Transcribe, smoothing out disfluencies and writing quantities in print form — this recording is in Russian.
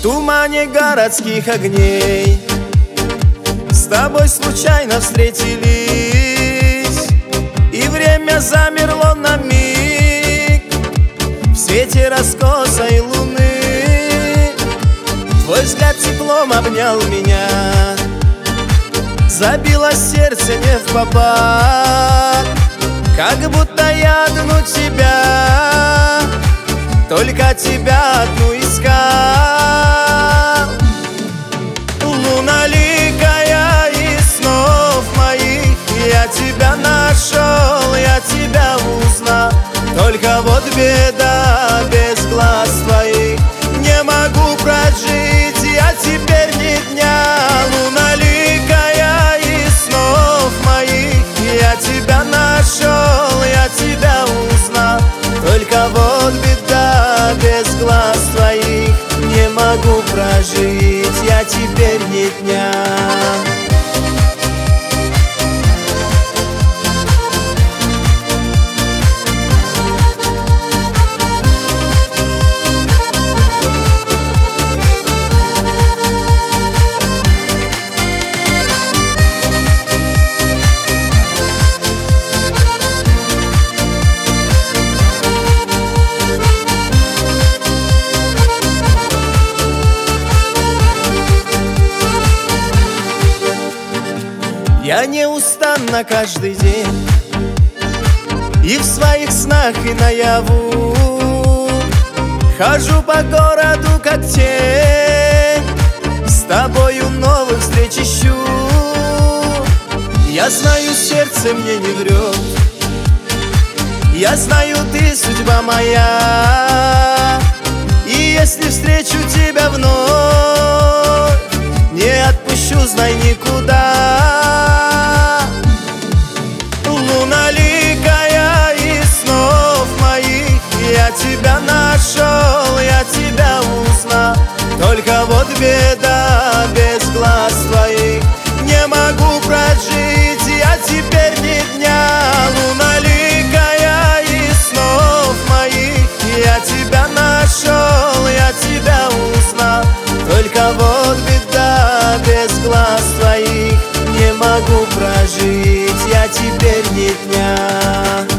тумане городских огней с тобой случайно встретились, и время замерло на миг в свете раскосой луны. Твой взгляд теплом обнял меня, забилось сердце не впопад, как будто я одну тебя, только тебя одну искал. Луналикая из снов моих, я тебя нашел, я тебя узнал. Только вот беда, без глаз твоих не могу прожить я теперь ни дня. Луналикая из снов моих, я тебя нашел, я тебя узнал. Только вот беда, без глаз твоих не могу прожить я теперь ни дня. Я неустанно каждый день и в своих снах, и наяву хожу по городу, как тень, с тобою новых встреч ищу. Я знаю, сердце мне не врет, я знаю, ты судьба моя, и если встречу тебя вновь, не отпущу, знай, никуда. Луналикая из снов моих, я тебя нашел, я тебя узнал. Только вот беда, без глаз твоих не могу прожить я теперь ни дня. Луналикая из снов моих, я тебя нашел, я тебя узнал. Только вот беда, без глаз твоих не могу прожить я теперь ни дня.